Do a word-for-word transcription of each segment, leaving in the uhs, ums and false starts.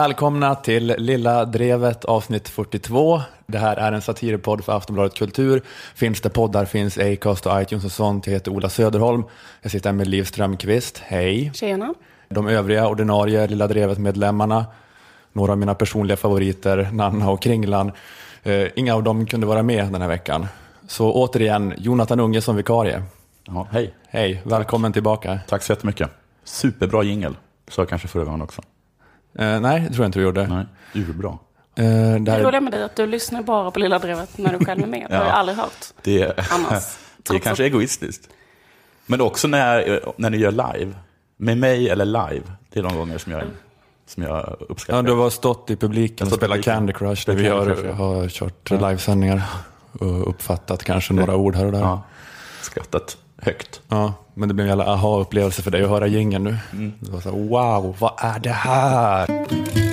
Välkomna till Lilla Drevet avsnitt fyrtiotvå. Det här är en satirpodd för Aftonbladet Kultur. Finns det poddar, finns Acast och iTunes och sånt. Jag heter Ola Söderholm. Jag sitter här med Liv Strömqvist. Hej. Tjena. De övriga ordinarie Lilla Drevet-medlemmarna. Några av mina personliga favoriter, Nanna och Kringlan. Uh, inga av dem kunde vara med den här veckan. Så återigen, Jonathan Unge som vikarie. Ja, hej. Hej, välkommen Tack. tillbaka. Tack så jättemycket. Superbra jingle. Så jag kanske förra gången också. Uh, nej, det tror jag inte du gjorde. Nej, urbra. Uh, det det är roligt med dig att du lyssnar bara på Lilla Drevet när du själv är med. Det har jag aldrig hört det är, annars. Det är kanske egoistiskt. Men också när, när ni gör live. Med mig eller live. Det är de gånger som jag, mm. som jag uppskattar. Ja, du har stått i publiken och spelat Candy Crush. Där vi har, Crush, ja. har kört ja. livesändningar. Och uppfattat kanske några ord här och där. Ja, skrattat högt. Ja, men det blev en jävla aha-upplevelse för dig att höra jingeln nu. Mm. Det var så här, wow, vad är det här?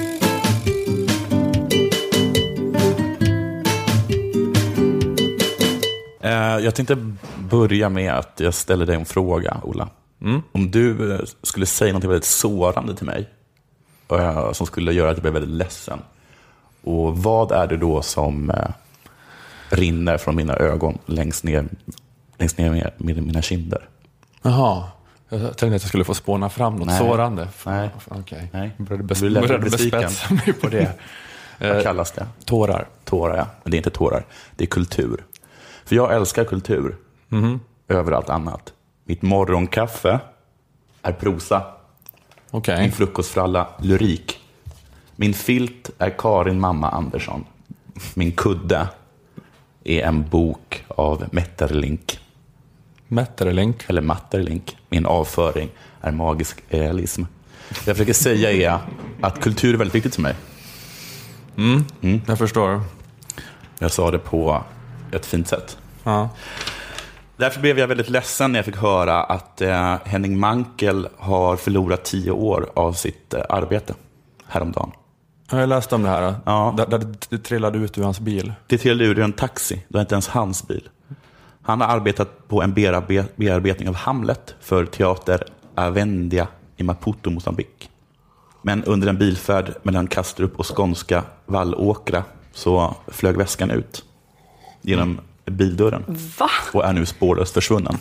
Jag tänkte börja med att jag ställer dig en fråga, Ola. Mm. Om du skulle säga något väldigt sårande till mig som skulle göra att jag blev väldigt ledsen. Och vad är det då som rinner från mina ögon längst ner, längst ner med, med mina kinder? Jaha, jag tänkte att jag skulle få spåna fram något Nej. sårande. Nej. Okej, Nej. jag började, bes- började bespetsa mig på det. Vad kallas det? Tårar. Tårar, ja. Men det är inte tårar, det är kultur. För jag älskar kultur mm-hmm. över allt annat. Mitt morgonkaffe är prosa. Okay. Min frukostfralla lyrik. Min filt är Karin Mamma Andersson. Min kudde är en bok av Metterlink. Metterlink? Eller Matterlink. Min avföring är magisk realism. Det jag försöker säga är att kultur är väldigt viktigt för mig. Mm, mm. Jag förstår. Jag sa det på ett fint sätt. Ja. Därför blev jag väldigt ledsen när jag fick höra att eh, Henning Mankell har förlorat tio år av sitt eh, arbete häromdagen. Jag läste om det här. Ja. Där, där det trillade ut ur hans bil. Det trillade ur en taxi. Det var inte ens hans bil. Han har arbetat på en bearbe- bearbetning av Hamlet för teater Avendia i Maputo, Mozambique. Men under en bilfärd mellan Kastrup och skånska Vallåkra så flög väskan ut genom mm. bildörren. Va? Och är nu spårlöst försvunnen.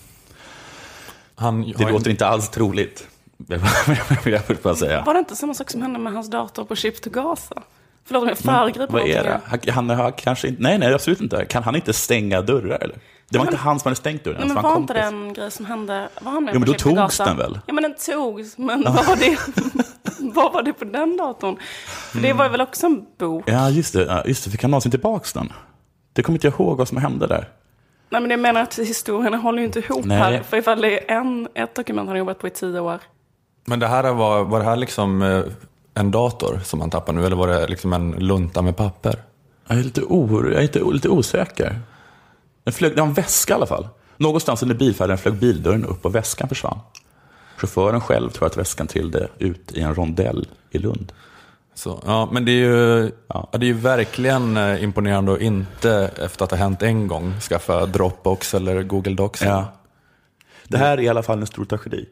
Han, det låter en... inte alls troligt. Jag vill bara säga. Var det inte samma sak som hände med hans dator på Chip to Gaza? Förlåt om jag föregriper. Vad är det? Han har kanske inte... Nej, nej, absolut inte. Kan han inte stänga dörrar, eller? Det var ja, men, inte han som hade stängt dörren. Nej, men var, var han inte det en grej som hände? Var han med jo, men på då Chip to togs Gaza? den väl? Ja, men den togs. Men vad var det? Vad var det på den datorn? För det var ju väl också en bok. Ja, just det. Ja, just det. Fick han någonsin tillbaka den? Det kommer inte jag ihåg vad som hände där. Nej, men jag menar att historierna håller ju inte ihop Nej. här. För ifall det är en, ett dokument han har jobbat på i tio år. Men det här var, var det här liksom en dator som han tappade nu? Eller var det liksom en lunta med papper? Jag är lite, or, jag är lite, lite osäker. Den flög, det var en väska i alla fall. Någonstans under bilfärden flög bildörren upp och väskan försvann. Chauffören själv tror att väskan trillde ut i en rondell i Lund. Så, ja, men det är ju ja. det är ju verkligen imponerande att inte efter att det har hänt en gång skaffa Dropbox eller Google Docs. Ja. Det här är i alla fall en stor tragedi.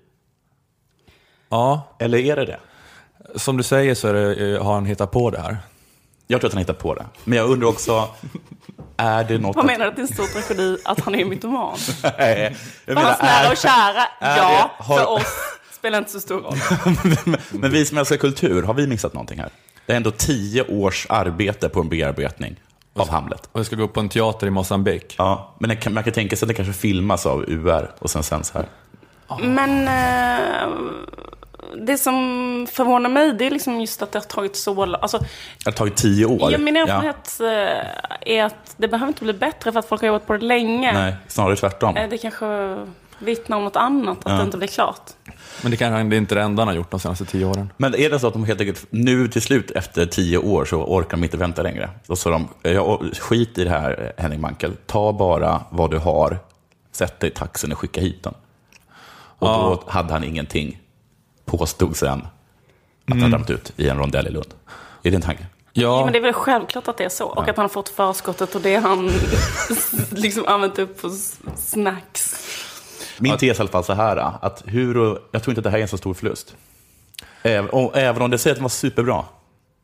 Ja. Eller är det det? Som du säger så är det, har han hittat på det här. Jag tror att han hittat på det. Men jag undrar också, är det något... Vad menar du att det är en stor tragedi att han är mytoman? Nej, jag menar, hans nära och kära, ja, det, har... för oss spelar inte så stor roll. men, men vi som älskar kultur, har vi missat någonting här? Det är ändå tio års arbete på en bearbetning av Hamlet. Och det ska gå upp på en teater i Mozambique. Ja, men kan, man kan tänka sig att det kanske filmas av U R och sen sänds här. Men eh, det som förvånar mig, det är liksom just att det har tagit så... Alltså, det har tagit tio år. Ja, min erfarenhet ja. är att det behöver inte bli bättre för att folk har jobbat på det länge. Nej, snarare tvärtom. Det kanske vittnar om något annat, att ja. det inte blir klart. Men det kanske det är inte det enda han har gjort de senaste tio åren. Men är det så att de helt enkelt nu till slut efter tio år så orkar de inte vänta längre? Så sa de, jag skit i det här Henning Mankell, ta bara vad du har, sätt dig i taxen och skicka hit den. Och ja. då hade han ingenting, påstod sen att mm. han dömt ut i en rondell i Lund. Är det en tanke? Ja. ja, men det är väl självklart att det är så. Och ja. att han har fått förskottet och det han liksom använt upp på snacks. Min tes är i alla fall så här, att hur, jag tror inte att det här är en så stor förlust. Även, och, även om det säger att det var superbra,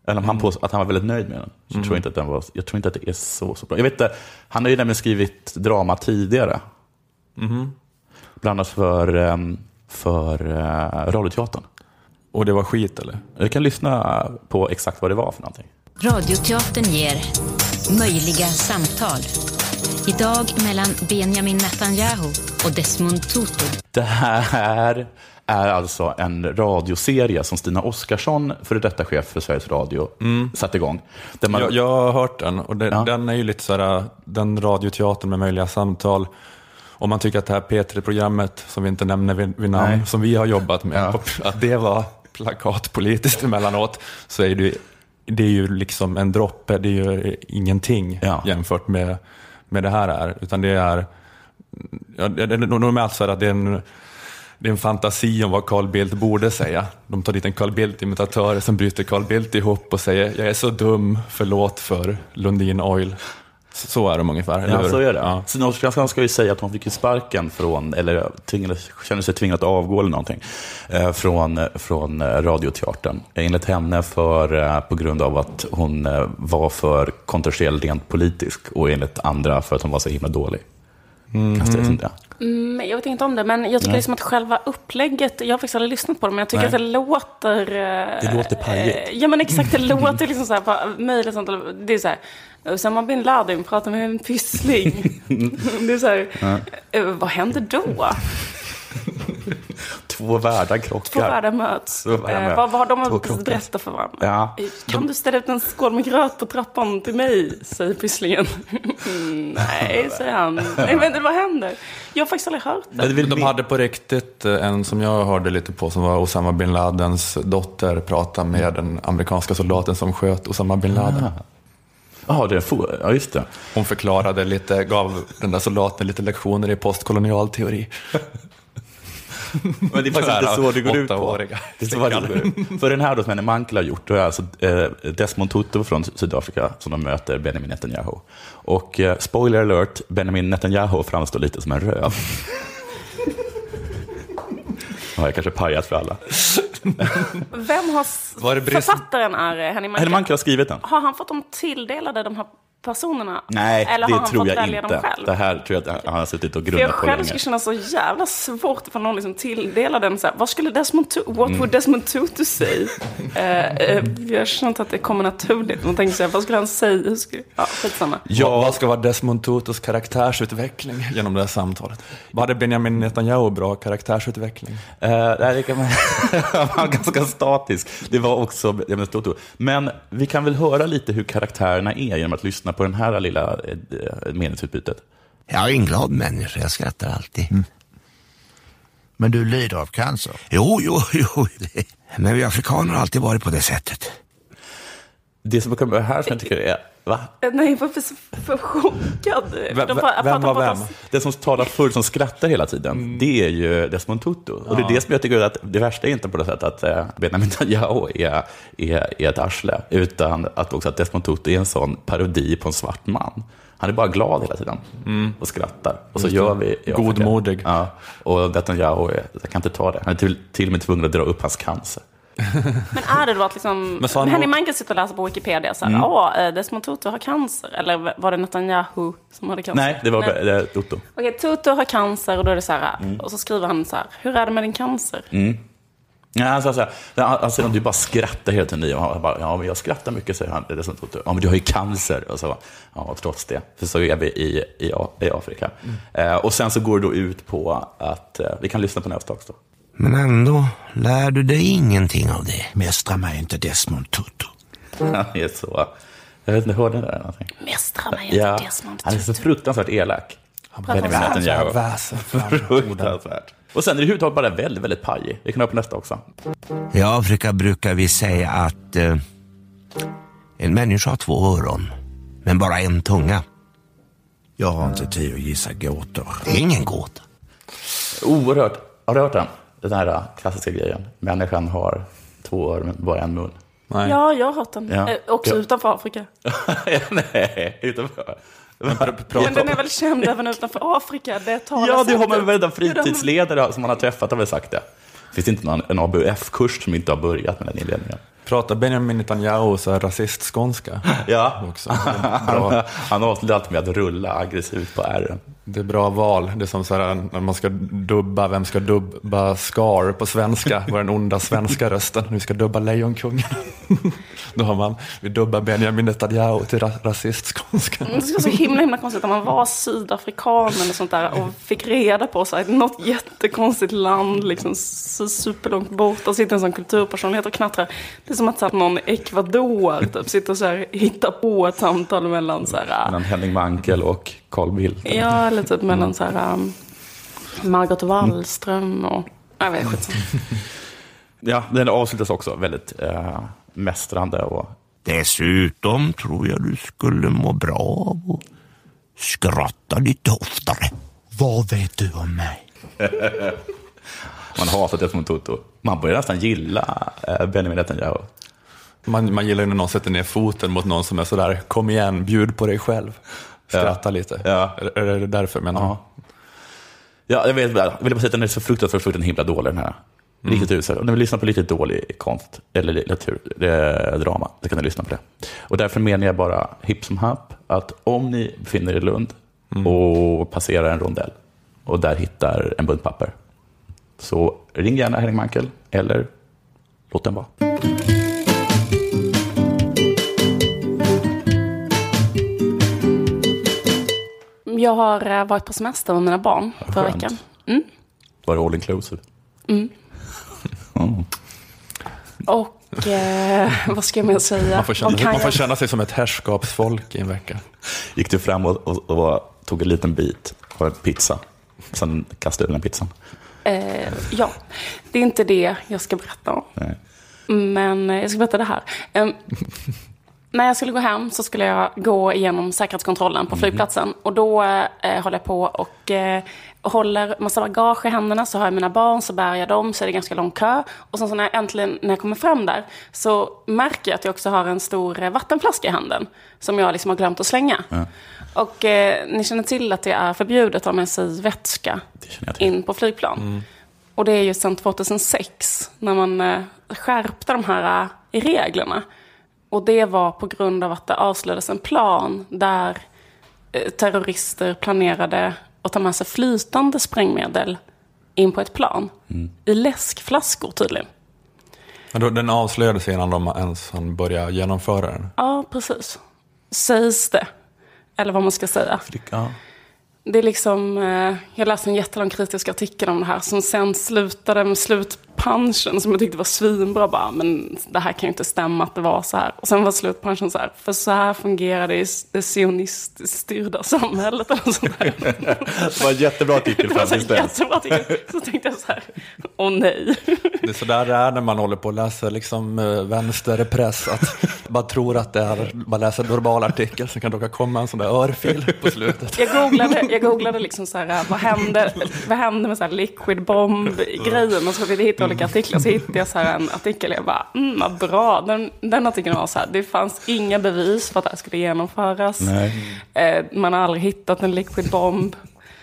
Eller om han påstår att han var väldigt nöjd med den. Så mm. tror jag, inte att den var, jag tror inte att det är så, så bra. Jag vet inte, han har ju nämligen skrivit drama tidigare. Mm. Bland annat för, för uh, Radioteatern. Och det var skit, eller? Jag kan lyssna på exakt vad det var för någonting. Radioteatern ger möjliga samtal. Idag mellan Benjamin Netanyahu och Desmond Tutu. Det här är alltså en radioserie som Stina Oskarsson, före detta chef för Sveriges Radio, mm. satte igång. Där man... jag, jag har hört den, och det, ja. den är ju lite sådär, den radioteatern med möjliga samtal. Om man tycker att det här P tre-programmet, som vi inte nämner vid, vid namn, Nej. som vi har jobbat med, ja. att det var plakatpolitiskt emellanåt, så är det, det är ju liksom en droppe, det är ju ingenting ja. jämfört med, med det här är. Utan det är, ja, det är normalt så att det är en Det är en fantasi om vad Carl Bildt borde säga. De tar dit en Carl Bildt-imitatör som bryter Carl Bildt ihop och säger jag är så dum, förlåt för Lundin Oil. Så är de ungefär, eller ja, hur? Så är det. Ja. Stina Oskarsson ska ju säga att hon fick sparken från, eller tvingades, kände sig tvingad att avgå eller någonting, eh, från, från Radioteatern. Enligt henne för, eh, på grund av att hon eh, var för kontroversiell rent politisk, och enligt andra för att hon var så himla dålig. Mm. Kan jag säga Mm, jag vet inte om det, men jag tycker liksom att själva upplägget, jag har faktiskt aldrig lyssnat på det, men jag tycker Nej. att det låter... Det låter pajigt. Eh, ja, men exakt, det låter liksom så här, på möjligt sånt, det är så här, Osama bin Laden pratar med en pyssling. Det är så här, ja. eh, vad händer då? Två världar krockar. Två världar möts. Två världar möts. Eh, vad, vad har de att berätta för varandra? Ja. Kan de... du ställa ut en skål med gröt på trappan till mig, säger pysslingen. Nej, säger han. Nej, men vad händer? Jag har faktiskt aldrig hört det. Men de hade på riktigt en som jag hörde lite på, som var Osama bin Ladens dotter, prata med den amerikanska soldaten som sköt Osama bin Laden. Ja. Ja, det är ja, just det. Hon förklarade lite, gav den där soldaten lite lektioner i postkolonial teori. Men det är faktiskt inte så det går ut på. Det är så vad det går ut. För den här då som Henny Mankell har gjort, då är alltså eh, Desmond Tutu från Sydafrika som de möter Benjamin Netanyahu. Och eh, spoiler alert, Benjamin Netanyahu framstår lite som en röv. Ja, jag kanske pajat för alla. Vem har var det brist... författaren är Henny Mankell? Henny Mankell har skrivit den. Har han fått dem tilldelade, de här personerna? Nej, eller det har han tror fått jag välja inte. Dem själv? Det här tror jag att han har suttit och grundat jag på själv länge. skulle känna så jävla svårt för någon liksom tilldelar den så här, vad skulle Desmond Tutu, what mm. would Desmond Tutu säga? uh, uh, jag känner inte att det kommer naturligt. Man tänker så här, vad skulle han säga? Hur skulle... Ja, skitsamma. Ja, vad ska vara Desmond Tutus karaktärsutveckling genom det här samtalet? Vad hade Benjamin Netanyahu bra karaktärsutveckling? Uh, det kan man... han var ganska statisk. Det var också Benjamin Tutu. Men vi kan väl höra lite hur karaktärerna är genom att lyssna på den här lilla meningsutbytet. Jag är en glad människa, jag skrattar alltid. Mm. Men du lider av cancer? Jo, jo, jo. Men vi afrikaner har alltid varit på det sättet. Det som kommer här som jag tycker är... Va? Nej, jag var för, för chockad. V- vem var vem? Den som talar förr, som skrattar hela tiden, mm. det är ju Desmond Tutu. Ja. Och det är det som jag tycker att det värsta är inte på det sättet att eh, Benjamin Netanyahu är, är, är ett arsle, utan att också att Desmond Tutu är en sån parodi på en svart man. Han är bara glad hela tiden mm. och skrattar. Och så gör vi... Godmodig. Ja, och Netanyahu, jag kan inte ta det. Han är till, till och med tvungen att dra upp hans cancer. Men är det då att liksom Henny Mankell sitter och läser på Wikipedia så här, mm. åh, Desmond Tutu har cancer, eller var det Netanyahu som hade cancer? Nej, det var Nej. Det, Tutu. Okej, okay, Tutu har cancer och då är det så här, mm. och så skriver han så här, hur är det med din cancer? Mm. Ja, alltså, alltså, alltså, du bara skrattar hela tiden. Och bara, ja, men jag skrattar mycket, säger han. Det är som Tutu. Ja, men du har ju cancer. Och så, ja, trots det. För så är vi i, i, i Afrika. Mm. Eh, och sen så går det då ut på att eh, vi kan lyssna på nästa också. Men ändå lär du dig ingenting av det. Mästra mig inte Desmond Tutu. Han är så... Jag vet inte, hörde det där någonting? Mästra mig inte ja, Desmond Tutu. Han är så fruktansvärt elak. Han pratar väsen. Fruktansvärt. Och sen är det huvudtaget bara väldigt, väldigt pajig. Vi kan ha på nästa också. I Afrika brukar vi säga att eh, en människa har två öron, men bara en tunga. Jag har inte tid att gissa gåtor. Det är ingen gåta. Oerhört. Har du hört den? Den här klassiska grejen. Människan har två öron, men bara en mun. Nej. Ja, jag har hört den. Ja. Eh, också ja. Utanför Afrika. Nej, utanför. Men, men den är väl känd även utanför Afrika. Det ja, det har man väl en fritidsledare som man har träffat har väl sagt det. Finns det inte någon, en A B F-kurs som inte har börjat med den inledningen? Pratar Benjamin Netanyahu så här rasistskånska? Ja, också. han, han avslutar alltid med att rulla aggressivt på ärren. Det är bra val. Det är som så här, när man ska dubba, vem ska dubba Scar på svenska? Var den onda svenska rösten. Vi ska dubba Lejonkungen. Då har man, vi dubbar Benjamin Netanyahu till ra- rasistskånska. Det är så himla himla konstigt om man var sydafrikan eller sånt där och fick reda på så här, något jättekonstigt land liksom så superlångt bort och sitter en sån kulturpersonlighet och knattrar. Det är som att så här, någon i Ecuador typ, sitter och så här, hittar på ett samtal mellan så här, mellan Henning Mankell och Carl Bildt. Ja, eller typ mellan så här um, Margot Wallström och jag vet inte. Ja, den avslutas också väldigt eh, mästrande och dessutom tror jag du skulle må bra av och skratta lite oftare. Vad vet du om mig? Man hatar Desmond Tutu. Man börjar nästan gilla eh, Benjamin Netanyahu. Man, man gillar ju när någon sätter ner foten mot någon som är sådär, kom igen, bjud på dig själv. Skratta ja. lite. Ja. Är, är det därför, menar ja. Ja, jag vet, jag vill bara säga att den är så fruktansvärt för den himla dålig, den här. Mm. Riktigt usel. Om ni vill lyssna på lite dålig konst eller litteratur, det är drama, så kan ni lyssna på det. Och därför menar jag bara hipp som happ att om ni befinner er i Lund mm. och passerar en rondell och där hittar en bunt papper, så ring gärna Henning Mankell eller låt den vara. Jag har varit på semester med mina barn förra veckan. Mm. Var det all inclusive? Mm. mm. Och eh, vad ska jag mer säga? Man får, känna, man får känna sig som ett herrskapsfolk i en vecka. Gick du fram och, och, och tog en liten bit av en pizza, sen kastade du den pizzan? Eh, ja, det är inte det jag ska berätta om. Nej. Men jag ska berätta det här. Um, när jag skulle gå hem så skulle jag gå igenom säkerhetskontrollen på flygplatsen. Mm. Och då eh, håller jag på och eh, håller massa bagage i händerna. Så har jag mina barn, så bär jag dem, så är det ganska lång kö. Och sen så när jag äntligen när jag kommer fram där så märker jag att jag också har en stor vattenflaska i handen. Som jag liksom har glömt att slänga. Mm. Och eh, ni känner till att det är förbjudet att ha med sig vätska in på flygplan. Mm. Och det är ju sedan tjugohundrasex när man eh, skärpte de här eh, i reglerna. Och det var på grund av att det avslöjades en plan där eh, terrorister planerade att ta med sig flytande sprängmedel in på ett plan. Mm. I läskflaskor tydligen. Men då, den avslöjades innan de ens började genomföra den? Ja, precis. Sägs det. Eller vad man ska säga. Ja. Det är liksom, eh, jag läste en jättelång kritisk artikel om det här som sen slutade med slutpunchen som jag tyckte var svinbra. Bara, men det här kan ju inte stämma att det var så här. Och sen var slutpunchen så här, för så här fungerar det i det sionistiskt styrda samhället. Eller sånt där. Det var en jättebra artikel. Det var en jättebra artikel. Så tänkte jag så här, åh nej. Det är så där det är när man håller på att läsa liksom, vänsterpress. Att man tror att det är, man läser en normal artikel, så kan det komma en sån där örfil på slutet. Jag googlade, jag googlade liksom så här, vad hände, vad hände med så här liquid bomb-grejen? Och så fick jag hitta olika artiklar, så hittade jag så här en artikel. Jag bara, mm, vad bra. Den, den artikeln var så här, det fanns inga bevis för att det här skulle genomföras. Eh, man har aldrig hittat en liquid bomb.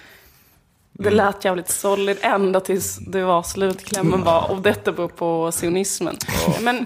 Det lät jävligt solid ända tills det var slutklämmen var, och detta beror på sionismen. Ja. Men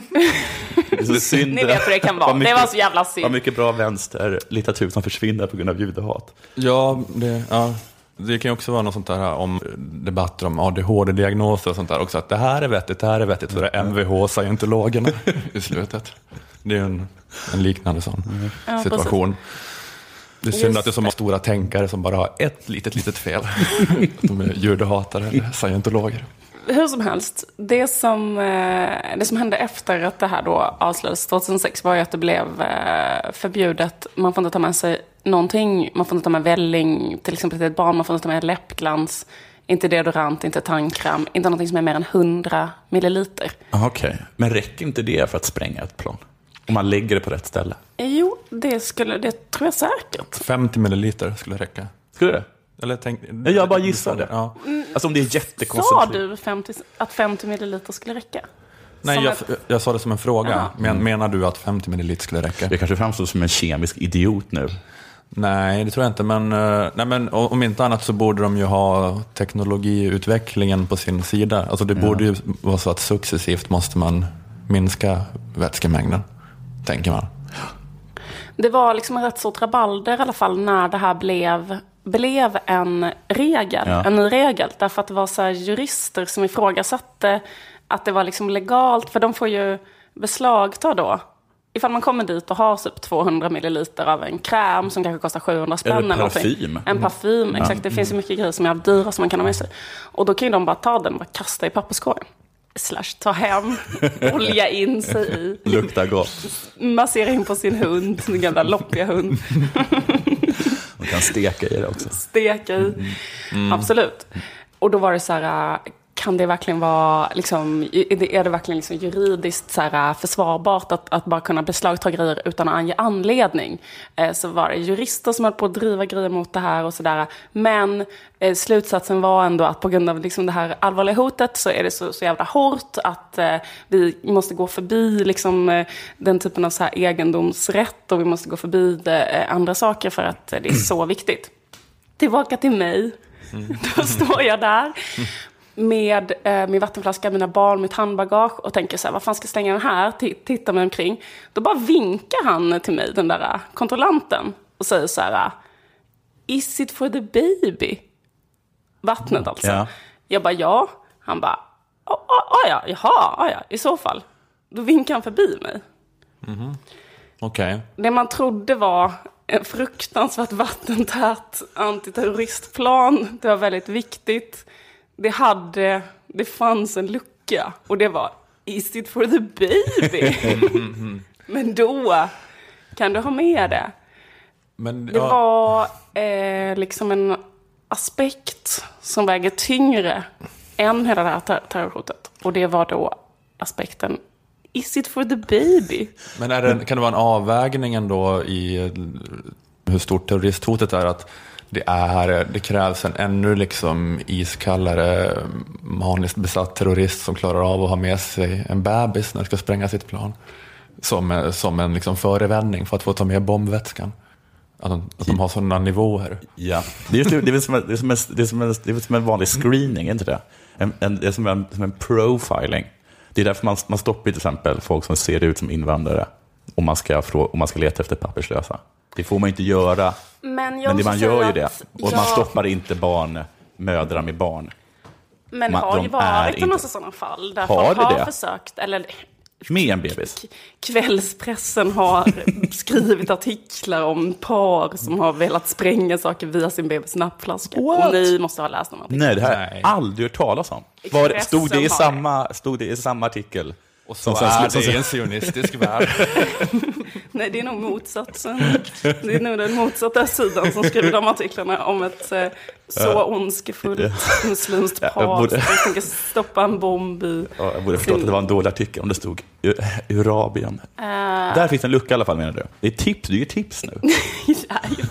synd. Ni vet hur det kan vara. Mycket, det var så jävla synd. Vad mycket bra vänster litteratur som försvinner på grund av judehat. Ja, det, ja, det kan ju också vara något sånt där om debatter om A D H D-diagnoser och sånt där också. Att det här är vettigt, det här är vettigt. Så det är M V H-scientologerna i slutet. Det är en, en liknande sån ja, situation. Precis. Det är synd Just. att det är så många stora tänkare som bara har ett litet, litet fel. De är judehatare eller scientologer. Hur som helst, det som, det som hände efter att det här då avslöjades tjugohundrasex var ju att det blev förbjudet. Man får inte ta med sig någonting. Man får inte ta med välling, till exempel till ett barn. Man får inte ta med läppglans, inte deodorant, inte tandkräm. Inte någonting som är mer än hundra milliliter. Okej, okay. Men räcker inte det för att spränga ett plan? Om man lägger det på rätt ställe? Jo, det, skulle, det tror jag säkert. femtio milliliter skulle räcka. Skulle det? Eller tänk, jag bara gissade. Ja. Alltså om det är jättekoncentrerat. Sa du femtio, att femtio milliliter skulle räcka? Nej, jag, ett... jag sa det som en fråga. Men, menar du att femtio milliliter skulle räcka? Jag kanske framstår som en kemisk idiot nu. Nej, det tror jag inte. Men, nej, men om inte annat så borde de ju ha teknologiutvecklingen på sin sida. Alltså det ja. borde ju vara så att successivt måste man minska vätskemängden, tänker man. Det var liksom en rätt stort rabalder i alla fall när det här blev, blev en regel, ja. en ny regel. Därför att det var så här jurister som ifrågasatte att det var liksom legalt, för de får ju beslagta då. Ifall man kommer dit och har typ tvåhundra milliliter av en kräm som kanske kostar sjuhundra spänn eller parfym. En parfym, exakt. Mm. Det finns ju mycket grejer som är dyra som man kan ha med sig. Och då kan ju de bara ta den och bara kasta i papperskorgen. Slash ta hem, olja in sig i. Luktar gott. Massera in på sin hund, sin gamla loppiga hund. Man kan steka i det också. Steka i, mm. Mm. absolut. Och då var det så här, kan det verkligen vara, liksom, är det verkligen liksom juridiskt så här försvarbart att, att bara kunna beslagta grejer utan att ange anledning? Eh, så var det jurister som höll på att driva grejer mot det här och sådär. Men eh, slutsatsen var ändå att på grund av liksom det här allvarliga hotet så är det så, så jävla hårt att eh, vi måste gå förbi liksom, eh, den typen av så här egendomsrätt och vi måste gå förbi eh, andra saker för att eh, det är så viktigt. Tillbaka till mig. Mm. Då står jag där. Med eh, min vattenflaska, mina barn, mitt handbagage och tänker så här, vad fan ska jag stänga den här? T- tittar mig omkring. Då bara vinkar han till mig, den där kontrollanten, och säger så här, is it for the baby? Vattnet alltså. Ja. Jag bara, ja. Han bara, ja, oh, oh, ja, jaha, oh, ja, i så fall. Då vinkar han förbi mig. Mm-hmm. Okej. Okay. Det man trodde var en fruktansvärt vattentät antiterroristplan. Det var väldigt viktigt. Det hade, det fanns en lucka och det var, is it for the baby? Men då kan du ha med det. Men, det ja. var eh, liksom en aspekt som väger tyngre än hela det här ter- terrorhotet. Och det var då aspekten, is it for the baby? Men är det, kan det vara en avvägning ändå i hur stort terroristhotet är, att det, är, det krävs en ännu liksom iskallare, maniskt besatt terrorist som klarar av att ha med sig en bebis när det ska spränga sitt plan som, som en liksom förevändning för att få ta med bombvätskan. Att de, att de har sådana nivåer. Ja, det är, just, det är som en, det är som en, det är som en, det är som en vanlig screening, inte det? En, en, det är som en, som en profiling. Det är därför man, man stoppar till exempel folk som ser ut som invandrare om man ska, om man ska leta efter papperslösa. Det får man inte göra. Men, men det man gör ju det. Och ja. Man stoppar inte barn, mödrar med barn. Men man, har ju varit en massa sådana fall där har folk har det? försökt, eller med en bebis. Kvällspressen har skrivit artiklar om par som har velat spränga saker via sin bebis nappflaska. What? Och ni måste ha läst dem. Nej, det här har aldrig hört talas om. Var, stod, det i samma, stod det i samma artikel? Och så, så är det i en sionistisk värld. Nej, det är nog motsatsen. Det är nog den motsatta sidan som skriver de artiklarna om ett eh, så ondskefullt muslimskt par ja, borde... som tänker stoppa en bomb i... Ja, jag borde förstått sin... att det var en dålig artikel om det stod Urabien. Uh... Där finns en lucka i alla fall, menar du? Det är tips, du ger tips nu. Ja,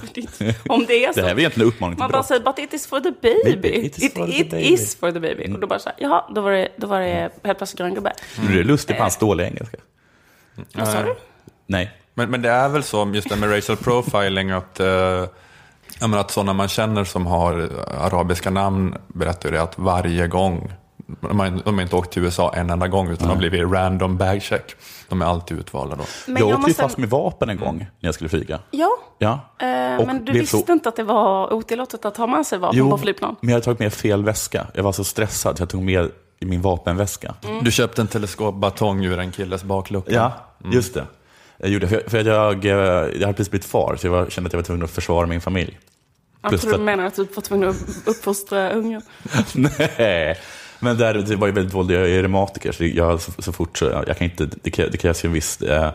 om det är så. Det här är egentligen en uppmaning till man bara brott. säger, but it is for the baby. baby. It, is, it, for it the baby. is for the baby. Mm. Och då bara så här, ja, då var det, då var det helt plötsligt grön gubbe. Mm. Det är lustigt på hans dåliga engelska. Mm. Vad sa du? Nej. Men, men det är väl så, just det med racial profiling, att, eh, jag menar, att sådana man känner som har arabiska namn berättar det att varje gång, de har, de har inte åkt till U S A en enda gång, utan mm. de har blivit random bagcheck. De är alltid utvalda då. Men jag, jag åkte måste... fast med vapen en gång när jag skulle flyga. Ja, ja. Eh, men du visste så... inte att det var otillåtet att ha med sig vapen jo, på flygplan? Men jag hade tagit med fel väska. Jag var så stressad så jag tog med i min vapenväska. Mm. Du köpte en teleskopbatong ur en killes baklucka. Ja, mm. just det. Jag gjorde för, för jag, jag, jag hade precis blivit far, så jag var, kände att jag var tvungen att försvara min familj. Jag tror du menar att du var tvungen att uppfostra unga. Nej, men där, det var ju väldigt våld. Jag är reumatiker, så jag så, så fort så, jag kan inte, det, krävs, det krävs ju en viss eh,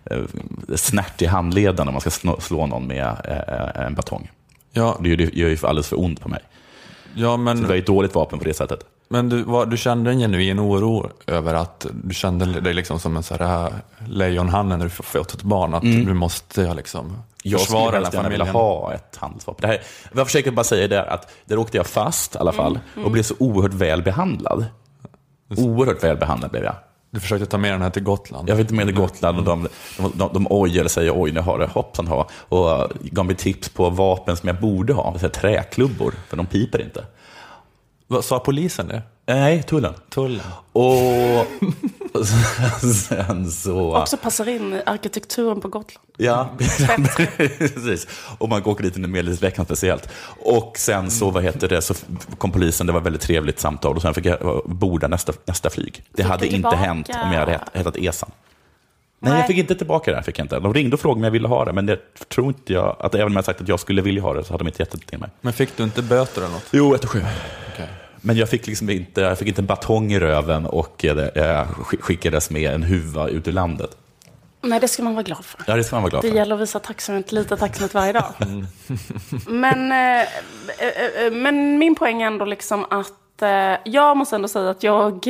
snärt i handleden om man ska slå, slå någon med eh, en batong. Ja. Det gör ju alldeles för ont på mig. Ja, men... Så det var ett dåligt vapen på det sättet. Men du, var, du kände en genuin oro över att du kände dig liksom som en sån här lejonhanne när du fått ett barn, att mm. du måste liksom jag försvara den familjen. Jag ha ett handelsvapen. Det här, jag försöker bara säga det, att där åkte jag fast i alla fall mm. Mm. och blev så oerhört väl behandlad. Oerhört väl behandlad blev jag. Du försökte ta med den här till Gotland. Jag fick ta med till Gotland och de, de, de, de ojade sig, oj, nu har det hoppsan ha. Och gav mig tips på vapen som jag borde ha, så här, träklubbor, för de piper inte. Vad sa polisen det? Nej, tullen. Tullen. Och sen så... Också passar in i arkitekturen på Gotland. Ja, precis. Och man åker dit under medeltidsveckan speciellt. Och sen så, vad heter det, så kom polisen, det var ett väldigt trevligt samtal. Och sen fick jag borda nästa, nästa flyg. Det fick hade inte hänt om jag hade hetat Esan. Nej, Nej, jag fick inte tillbaka det här, fick jag inte. De ringde och frågade om jag ville ha det, men det tror inte jag, att även om jag sagt att jag skulle vilja ha det så hade de inte gett det till mig. Men fick du inte böter eller något? Jo, ett och sju. Okay. Men jag fick liksom inte, jag fick inte en batong i röven och jag skickades med en huva ut ur landet. Nej, det ska man vara glad för. Ja, det ska man vara glad det för. Det gäller att visa tacksamhet, lite tacksamhet varje dag. Mm. men, eh, eh, men min poäng är ändå liksom att jag måste ändå säga att jag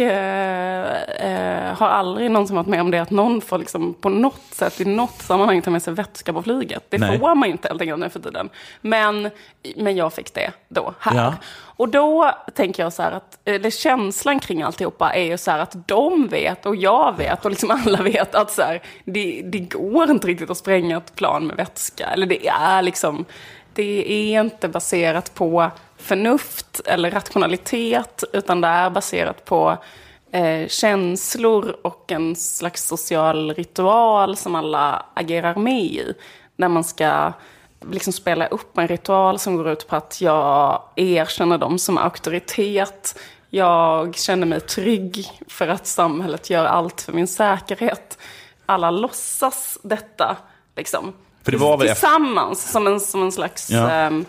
eh, har aldrig någonsin varit med om det att någon får liksom på något sätt i något sammanhang ta med sig vätska på flyget. Det Nej. får man inte helt enkelt nu för tiden. Men, men jag fick det då här. Ja. Och då tänker jag så här att eller känslan kring alltihopa är ju så här att de vet och jag vet och liksom alla vet att så här, det, det går inte riktigt att spränga ett plan med vätska. Eller det är liksom, det är inte baserat på förnuft eller rationalitet, utan det är baserat på eh, känslor och en slags social ritual som alla agerar med i. När man ska liksom spela upp en ritual som går ut på att jag erkänner dem som auktoritet. Jag känner mig trygg för att samhället gör allt för min säkerhet. Alla låtsas detta liksom. För det var väl tillsammans efter... som, en, som en slags... Ja. Um,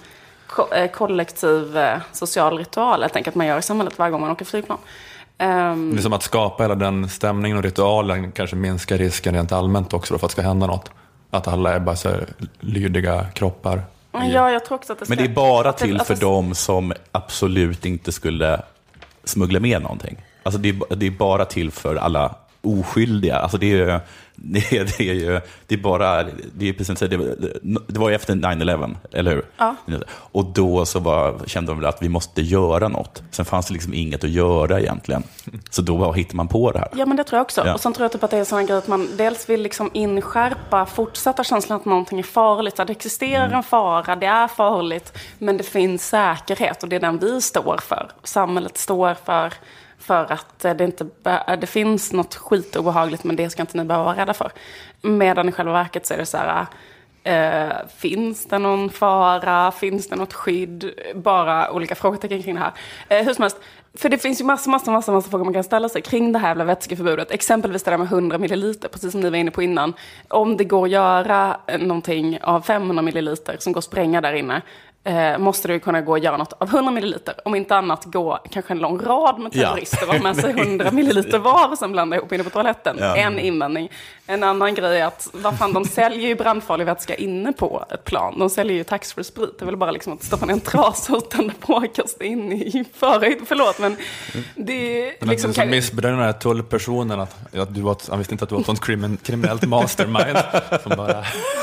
kollektiv eh, social ritual. Jag tänker att man gör i samhället varje gång man åker flygplan. Um, det är som att skapa hela den stämningen och ritualen kanske minskar risken rent allmänt också då, för att det ska hända något. Att alla är bara så här lydiga kroppar. I... Ja, jag tror också att det ska... Men det är bara till för dem som absolut inte skulle smuggla med någonting. Alltså det är, det är bara till för alla oskyldiga. Alltså det är det är, det är ju det är bara det är precis det, det var ju efter nine eleven, eller hur? Ja. Och då så var, kände de väl att vi måste göra något. Sen fanns det liksom inget att göra egentligen. Så då hittar man på det här. Ja, men det tror jag också. Ja. Och sen tror jag typ att det är sån grej att man dels vill liksom inskärpa fortsätta känslan att någonting är farligt. Att det existerar mm. en fara, det är farligt, men det finns säkerhet och det är den vi står för. Samhället står för för att det inte det finns något skitobehagligt, men det ska inte ni behöva vara rädda för. Medan i själva verket så är det så här, eh, finns det någon fara, finns det något skydd, bara olika frågetecken kring det här. Eh, hur som helst, för det finns ju massor, massor, massor, massor frågor man kan ställa sig kring det här jävla vätskeförbudet. Exempelvis det där med hundra milliliter, precis som ni var inne på innan. Om det går att göra någonting av femhundra milliliter som går att spränga där inne, Eh, måste du kunna gå och göra något av hundra milliliter. Om inte annat gå kanske en lång rad med terrorister. Ja. Var med sig hundra milliliter var och sen blanda ihop inne på toaletten. Ja. En invändning. En annan grej är att vad fan, de säljer ju brandfarlig vätska inne på ett plan. De säljer ju taxfree sprit. Det är väl bara liksom att stoppa ner en trasa och tända på och kasta in i förhöjd. Förlåt, men det är men liksom... Kan... missbedömde den här tullpersonen att, att du var, han visste inte att du var ett sånt krimin, kriminellt mastermind som bara...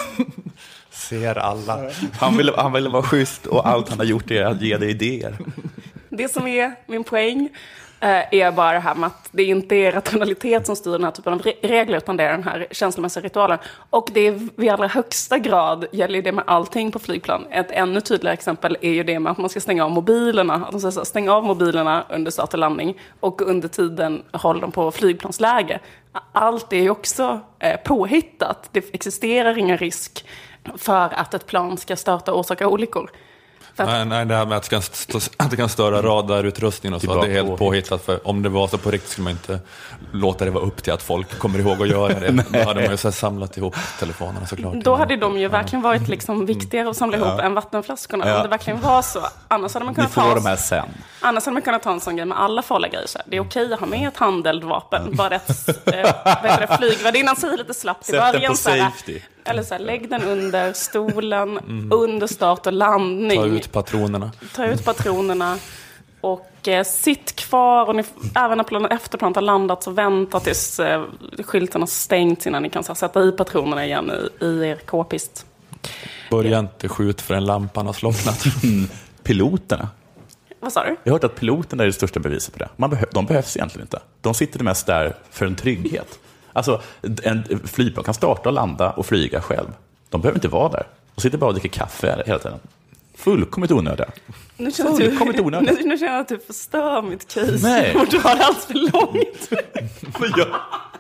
ser alla. Han ville, han ville vara schysst och allt han har gjort är att ge dig idéer. Det som är min poäng eh, är bara det här med att det inte är rationalitet som styr den här typen av regler, utan det är den här känslomässiga ritualen. Och det är i allra högsta grad gäller det med allting på flygplan. Ett ännu tydligare exempel är ju det med att man ska stänga av mobilerna. Att de ska så, stänga av mobilerna under start och landning och under tiden håller de på flygplansläge. Allt är ju också eh, påhittat. Det existerar ingen risk för att ett plan ska starta och orsaka olyckor. Att... Nej, nej, det här med att det kan, stå, att det kan störa radarutrustningen och så, det är helt påhittat. För om det var så på riktigt skulle man inte låta det vara upp till att folk kommer ihåg att göra det. Då hade man ju så samlat ihop telefonerna såklart. Då hade de ju verkligen varit liksom viktigare att samla ihop ja. än vattenflaskorna. Ja. Om det verkligen var så. Annars hade man kunnat, ta, de här sen. Annars hade man kunnat ta en sån grej med alla farliga grejer. Så det är okej att ha med ett handeldvapen. Mm. Bara ett äh, flygvärdinnan säger lite slappt i början. Så här, eller så här, lägg den under stolen, mm. under start och landning. Ta ut patronerna. Ta ut patronerna och eh, sitt kvar. Och ni, även när planen, efterplanet har landat, så vänta tills eh, skylten har stängt innan ni kan så här, sätta i patronerna igen i, i er k-pist. Börja inte skjut för en lampan har slocknat. Piloterna. Vad sa du? Jag har hört att piloterna är det största beviset på det. Man behö- de behövs egentligen inte. De sitter mest där för en trygghet. Alltså, en flygplan kan starta och landa och flyga själv. De behöver inte vara där. De sitter bara och dricker kaffe hela tiden. Fullkomligt onödiga. Nu känner jag Fullkomligt onödiga. Nu, nu känner jag att du förstör mitt case. Nej. Och du har det alls för långt. Men jag...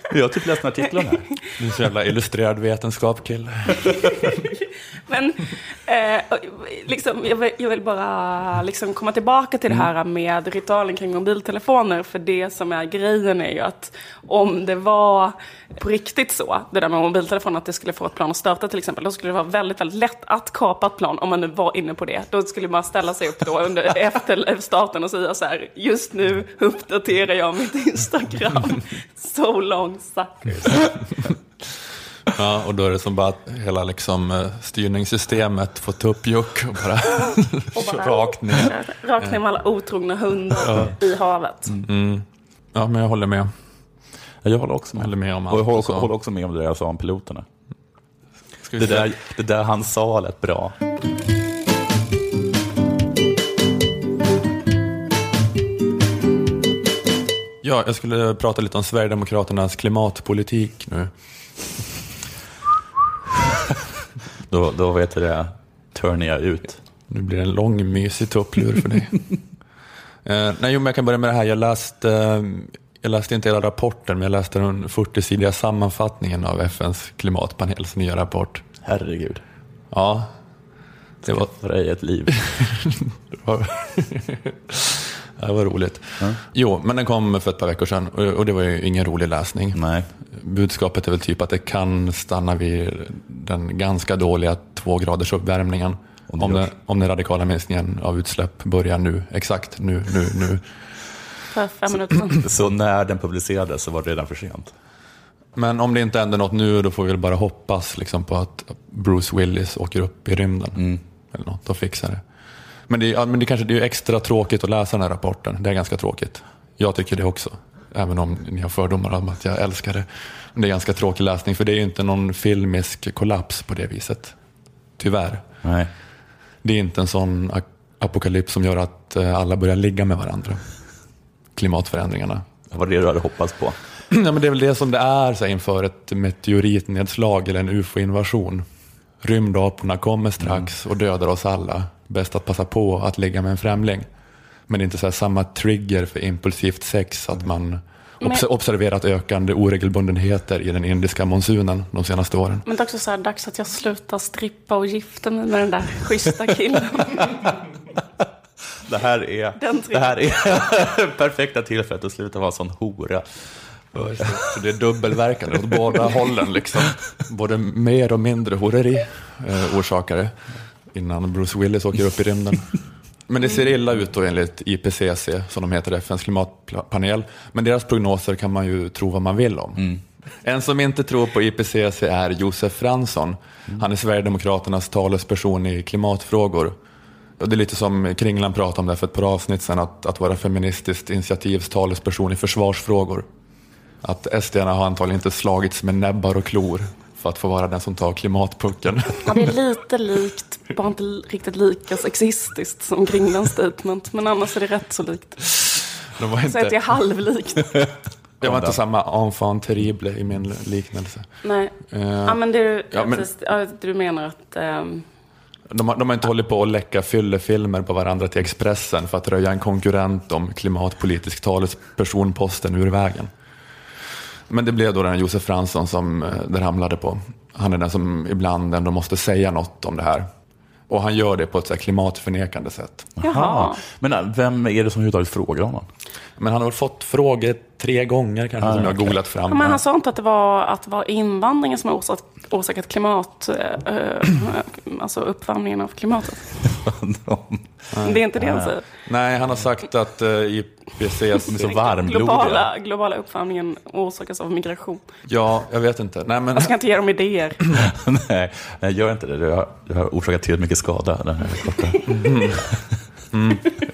Jag har typ läst en artikel om det här. Du är så jävla illustrerad vetenskapskille. Men eh, liksom, jag, vill, jag vill bara liksom komma tillbaka till det här med ritualen kring mobiltelefoner. För det som är grejen är ju att om det var på riktigt så, det där med mobiltelefoner, att det skulle få ett plan att starta till exempel, då skulle det vara väldigt, väldigt lätt att kapa ett plan om man nu var inne på det. Då skulle man ställa sig upp då under, efter starten och säga så här: just nu uppdaterar jag mitt Instagram. So long suckers. Ja, och då är det som bara att hela liksom styrningssystemet får ta upp juck och bara, och bara rakt ner. Rakt ner med alla otrogna hundar ja. i havet. Mm. Ja, men jag håller med. Jag håller också med, håller med om allt. Och jag håller också, håller också med om det jag sa om piloterna. Det där, det där han sa lät bra. Ja, jag skulle prata lite om Sverigedemokraternas klimatpolitik nu. då, då vet jag det, turnar jag ut. Nu blir det en lång mysig tupplur för dig. eh, nej, jo, men jag kan börja med det här. Jag läste, eh, jag läste inte hela rapporten, men jag läste den fyrtio-sidiga sammanfattningen av F N:s klimatpanels nya rapport. Herregud. Ja. Det var för dig ett liv. det, var det var roligt. Mm. Jo, men den kom för ett par veckor sedan och det var ju ingen rolig läsning. Nej. Budskapet är väl typ att det kan stanna vid den ganska dåliga två graders uppvärmningen. Om, det, om den radikala minskningen av utsläpp börjar nu, exakt nu, nu, nu. För fem minuter sedan. Så när den publicerades så var det redan för sent. Men om det inte händer något nu, då får vi väl bara hoppas liksom, på att Bruce Willis åker upp i rymden. Mm. Eller något, och fixar det. Men det, ja, men det kanske det är extra tråkigt att läsa den här rapporten. Det är ganska tråkigt. Jag tycker det också. Även om ni har fördomar om att jag älskar det. Men det är ganska tråkig läsning, för det är ju inte någon filmisk kollaps på det viset. Tyvärr. Nej. Det är inte en sån apokalyps som gör att alla börjar ligga med varandra. Klimatförändringarna. Vad var det du hade hoppats på? Ja, men det är väl det som det är så här, inför ett meteoritnedslag eller en U F O-invasion. Rymdaporna kommer strax mm. och dödar oss alla. Bäst att passa på att ligga med en främling. Men det är inte så här samma trigger för impulsivt sex att man men... observerat ökande oregelbundenheter i den indiska monsunen de senaste åren. Men det är också så här dags att jag slutar strippa och gifta mig med den där schyssta killen. Det här är, det här är perfekta tillfället att sluta vara sån hora. Så det är dubbelverkande åt båda hållen liksom. Både mer och mindre horeri eh, orsakare innan Bruce Willis åker upp i rymden. Men det ser illa ut då enligt I P C C, som de heter, F N:s klimatpanel. Men deras prognoser kan man ju tro vad man vill om. Mm. En som inte tror på I P C C är Josef Fransson. Mm. Han är Sverigedemokraternas talesperson i klimatfrågor. Och det är lite som Kringlan pratade om det för ett par avsnitt sedan, att, att vara feministiskt initiativs talesperson i försvarsfrågor. Att S D-arna har antagligen inte slagits med näbbar och klor för att få vara den som tar klimatpucken. Ja, det är lite likt, bara inte riktigt lika sexistiskt som Kringlans statement, men annars är det rätt så likt. De var inte... Så att det är halvlikt. Jag var inte samma enfant terrible i min liknelse. Nej, uh, ja, men det, ja, men... Ja, du menar att... Um... De har, de har inte hållit på att läcka fyllefilmer på varandra till Expressen för att röja en konkurrent om klimatpolitisk talespersonposten ur vägen. Men det blev då den Josef Fransson som det ramlade på. Han är den som ibland ändå måste säga något om det här. Och han gör det på ett så här klimatförnekande sätt. Jaha. Men vem är det som överhuvudtaget frågar honom? Men han har väl fått frågor tre gånger kanske ah, som jag har googlat fram. Ja, men han sa inte att det var, att det var invandringen som har orsakat, orsakat klimat, äh, äh, alltså uppvärmningen av klimatet. Det är inte det han säger. Nej, han har sagt att uh, I P C C är så varmblodiga. Globala, globala uppvärmningen orsakas av migration. Ja, jag vet inte. Nej, men... Jag ska inte ge dem idéer. nej, nej, gör inte det. Du har, du har orsakat till mycket skada. Den här mm. mm.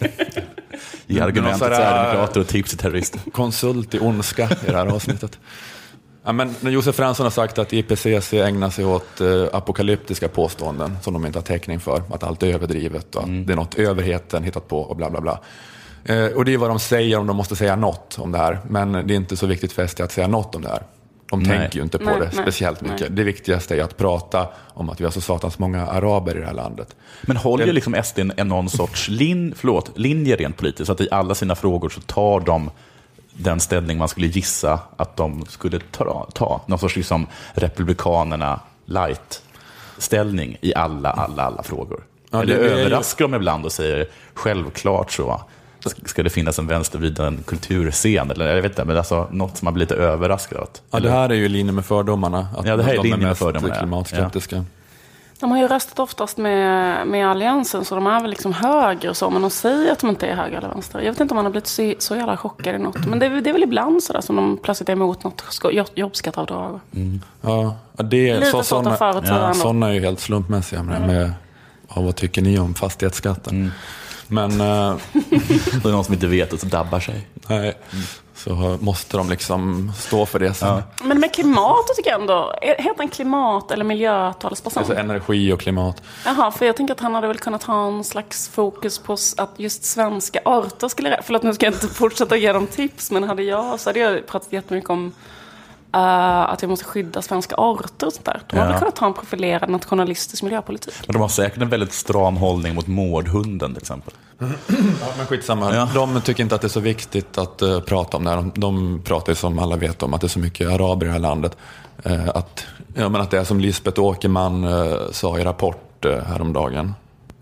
I argument till sverigedemokrater och tips till terrorister. Konsult i ondska i det här avsnittet. Ja, men när Josef Fransson har sagt att I P C C ägnar sig åt eh, apokalyptiska påståenden som de inte har täckning för, att allt är överdrivet och att mm. det är något överheten hittat på och bla bla bla. Eh, och det är vad de säger om de måste säga något om det här, men det är inte så viktigt för S D att säga något om det här. De nej. tänker ju inte på nej, det speciellt nej, mycket. Nej. Det viktigaste är att prata om att vi har så satans många araber i det här landet. Men håller det... liksom S D en någon sorts lin, förlåt, linje rent politiskt, så att i alla sina frågor så tar de den ställning man skulle gissa att de skulle ta. ta. Någon sorts liksom republikanerna light-ställning i alla, alla, alla frågor. Ja, Eller det överraskar ju... de ibland och säger självklart så ska det finnas en vänstervriden kulturscen eller jag vet inte, men alltså något som man blir lite överraskad. Ja, det här är ju linje med fördomarna. Att ja, det här är de linje är med mest fördomarna. klimatskeptiska. Ja. De har ju röstat oftast med, med alliansen, så de är väl liksom höger och så, men de säger att de inte är höger eller vänster. Jag vet inte om man har blivit så, så jävla chockad i något, men det, det är väl ibland sådär som de plötsligt är emot något jobbskatteavdrag. Mm. Ja, det är så, sådana, ja, sådana är ju helt slumpmässiga med, mm. med ja, vad tycker ni om fastighetsskatten? Mm. Men äh, det är någon som inte vet och så dabbar sig. Nej, mm. så måste de liksom stå för det sen. Ja. Men med klimatet tycker jag ändå, heter en klimat- eller miljötalesperson? Alltså energi och klimat. Jaha, för jag tänker att han hade väl kunnat ha en slags fokus på att just svenska arter skulle... Förlåt, nu ska jag inte fortsätta ge dem tips, men hade jag så hade jag pratat jättemycket om Uh, att vi måste skydda svenska arter och sånt där. De ja. hade kunnat ha en profilerad nationalistisk miljöpolitik. Men de har säkert en väldigt stram hållning mot mårdhunden till exempel. Ja, men skitsamma. Ja. De tycker inte att det är så viktigt att uh, prata om det här. De, de pratar ju som alla vet om att det är så mycket araber i det här landet. Uh, att, ja, men att det är som Lisbeth Åkerman uh, sa i Rapport uh, häromdagen.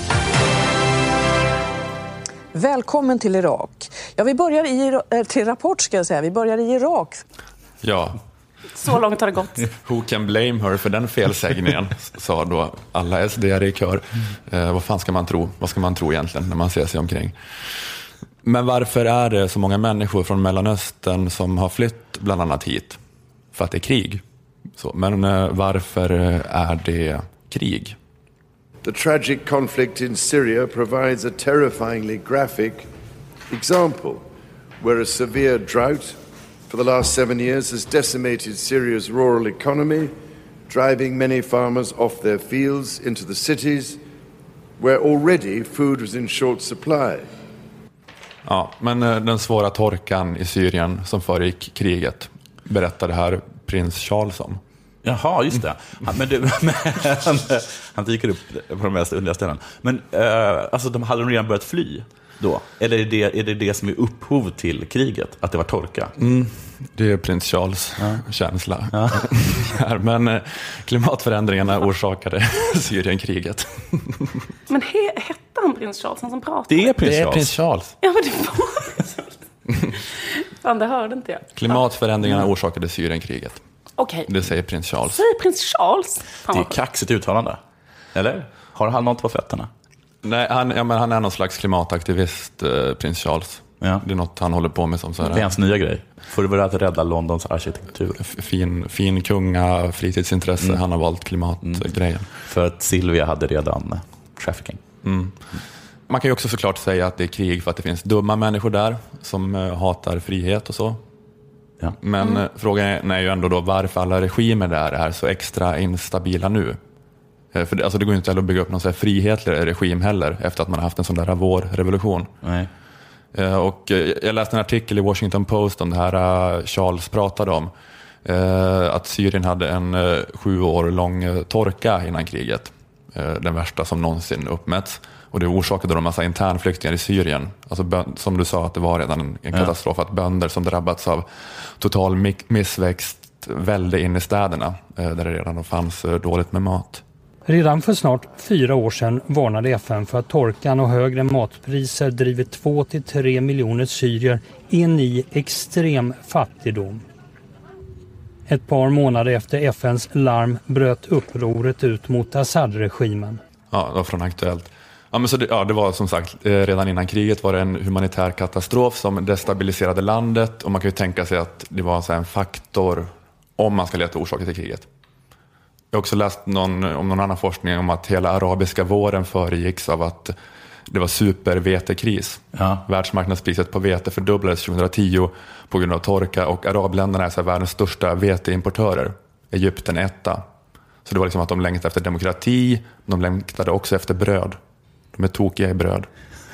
Välkommen till Irak. Ja, vi börjar i äh, till Rapport ska jag säga. Vi börjar i Irak. Ja. Så långt har det gått. Who can blame her för den felsägningen, sa då alla S D-are i kör. Eh, vad fan ska man tro? Vad ska man tro egentligen när man ser sig omkring? Men varför är det så många människor från Mellanöstern som har flytt bland annat hit? För att det är krig. Så, men eh, varför är det krig? The tragic conflict in Syria provides a terrifyingly graphic example where a severe drought for the last seven years has decimated Syria's rural economy, driving many farmers off their fields into the cities, where already food was in short supply. Ja, men den svåra torkan i Syrien som föregick kriget berättade här prins Charles om. Jaha, just det. Han, men du, men, han dyker upp på de mest underliga ställen. Men uh, alltså, de hade de redan börjat fly då? Eller är det, är det det som är upphov till kriget? Att det var torka? Mm, det är prins Charles ja. känsla. Ja. Men eh, klimatförändringarna orsakade Syrienkriget. Men he, hette han prins Charles, han som pratade? Det är prins det Charles. Är prins Charles. Ja, men det var Fan, det hörde inte jag. Klimatförändringarna orsakade Syrienkriget. Okej. Det säger prins Charles. Säger prins Charles? Fan, det är kaxigt uttalande. Eller? Har han något på fötterna? Nej, han, ja, men han är någon slags klimataktivist, eh, prins Charles. Ja. Det är något han håller på med som så här. Det är hans nya grej. För det var att rädda Londons arkitektur. Fin, fin kunga, fritidsintresse. Mm. Han har valt klimatgrejen. Mm. För att Silvia hade redan trafficking. Mm. Mm. Man kan ju också såklart säga att det är krig för att det finns dumma människor där som uh, hatar frihet och så. Ja. Men mm. frågan är ju ändå då varför alla regimer där är så extra instabila nu. För det, alltså det går ju inte att bygga upp någon så här frihetlig regim heller efter att man har haft en sån där vårrevolution. Nej. Och jag läste en artikel i Washington Post om det här Charles pratade om. Att Syrien hade en sju år lång torka innan kriget. Den värsta som någonsin uppmätts. Och det orsakade då en massa internflyktingar i Syrien. Alltså som du sa att det var redan en katastrof. Ja. Att bönder som drabbats av total missväxt välde in i städerna. Där det redan fanns dåligt med mat. Redan för snart fyra år sedan varnade F N för att torkan och högre matpriser drivit två till tre miljoner syrier in i extrem fattigdom. Ett par månader efter F N:s larm bröt upproret ut mot Assad-regimen. Ja, det var från Aktuellt. Ja, men så det, ja, det var som sagt, redan innan kriget var det en humanitär katastrof som destabiliserade landet. Och man kan ju tänka sig att det var så här en faktor om man ska leta orsaker till kriget. Jag har också läst någon, om någon annan forskning om att hela arabiska våren föregicks av att det var supervetekris. Ja. Världsmarknadspriset på vete fördubblades tjugohundratio på grund av torka och arabländerna är så här världens största veteimportörer. Egypten etta. Så det var liksom att de längtade efter demokrati, de längtade också efter bröd. De är tokiga i bröd.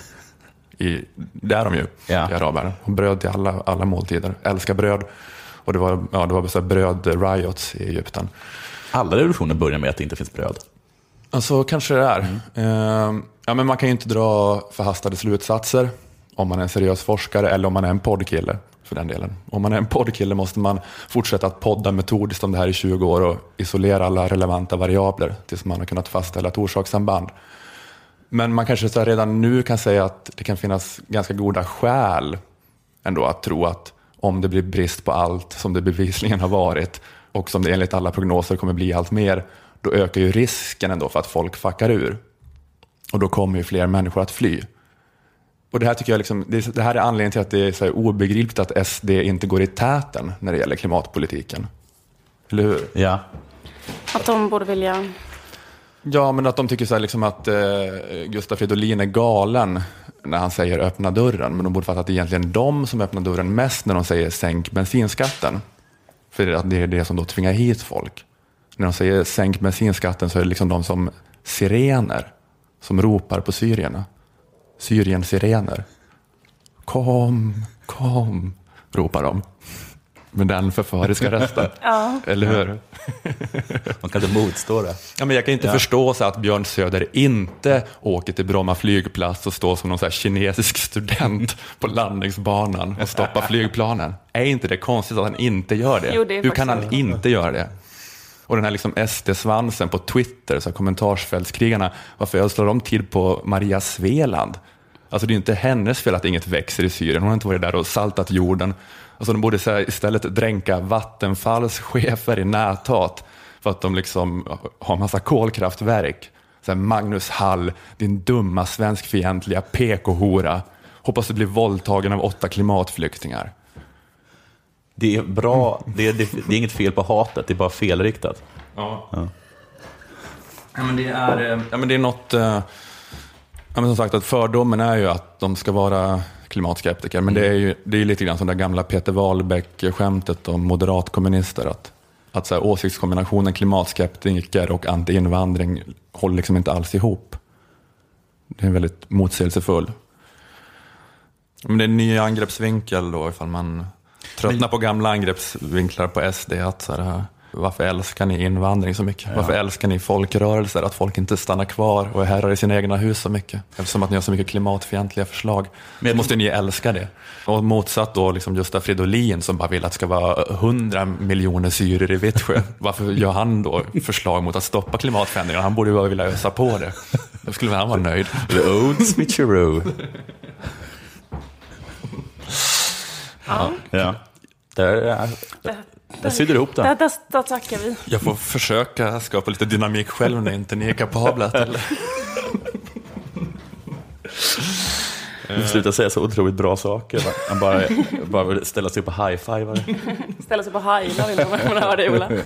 I, det är de ju, ja. I araber. Och bröd till alla, alla måltider. Älskar bröd. Och det var, ja, det var så här bröd-riots i Egypten. Alla revolutioner börjar med att det inte finns bröd. Alltså kanske det är. Mm. Uh, ja, men man kan ju inte dra förhastade slutsatser om man är en seriös forskare eller om man är en poddkille. för den delen. Om man är en poddkille måste man fortsätta att podda metodiskt om det här i tjugo år och isolera alla relevanta variabler tills man har kunnat fastställa ett orsakssamband. Men man kanske så redan nu kan säga att det kan finnas ganska goda skäl ändå att tro att om det blir brist på allt som det bevisligen har varit och som det enligt alla prognoser kommer bli allt mer, då ökar ju risken ändå för att folk fuckar ur. Och då kommer ju fler människor att fly. Och det här tycker jag liksom, det här är anledningen till att det är så här obegripligt att S D inte går i täten när det gäller klimatpolitiken. Eller hur? Ja. Att de borde vilja... Ja, men att de tycker så här liksom att eh, Gustaf Fridolin är galen när han säger öppna dörren. Men de borde fatta att det är egentligen de som öppnar dörren mest när de säger sänk bensinskatten. För det är det som då tvingar hit folk. När de säger sänk bensinskatten så är det liksom de som sirener som ropar på syrierna. Syrien-sirener. Kom, kom, ropar de. Med den förföriska rösten. Ja. Eller hur? Man kan inte motstå det. Ja, men jag kan inte ja. förstå så att Björn Söder inte åker till Bromma flygplats och står som någon så här kinesisk student på landningsbanan och stoppar flygplanen. Är inte det konstigt att han inte gör det? Jo, det är Hur kan han så. inte göra det? Och den här liksom S D-svansen på Twitter, så här kommentarsfältskrigarna, varför ödslar de tid på Maria Sveland? Alltså det är inte hennes fel att inget växer i Syrien. Hon har inte varit där och saltat jorden. Alltså de borde så här, istället dränka Vattenfalls chefer i näthat för att de liksom har en massa kolkraftverk. Så här, Magnus Hall, din dumma svenskfientliga P K-hora. Hoppas du blir våldtagen av åtta klimatflyktingar. Det är bra, det är, det, det är inget fel på hatet, det är bara felriktat. Ja. Ja. Ja, men det är, ja, men det är något... Uh, ja, men som sagt, att fördomen är ju att de ska vara klimatskeptiker. Men mm. det är ju det är lite grann som det gamla Peter Wahlbeck-skämtet om moderatkommunister. Att, att så här, åsiktskombinationen klimatskeptiker och anti-invandring håller liksom inte alls ihop. Det är väldigt motsägelsefull. Men det är en ny angreppsvinkel då, ifall man tröttnar men... på gamla angreppsvinklar på S D. Att så här, varför älskar ni invandring så mycket? Ja. Varför älskar ni folkrörelser? Att folk inte stannar kvar och är herrar i sina egna hus så mycket? Eftersom att ni har så mycket klimatfientliga förslag. Men måste ni älska det. Och motsatt då liksom Gustaf Fridolin som bara vill att det ska vara hundra miljoner syrer i Vittsjö. Varför gör han då förslag mot att stoppa klimatförändringar? Han borde ju bara vilja ösa på det. Då skulle han vara nöjd. The old switcheroo. Ja. Ja. Där är... Jag syder ihop det. Där, där, där tackar vi. Jag får försöka skapa lite dynamik själv när inte ni är kapabla till. Du får sluta säga så otroligt bra saker. Man bara, bara ställa sig på high-five. Ställa sig på high-five vill man höra det, Ola.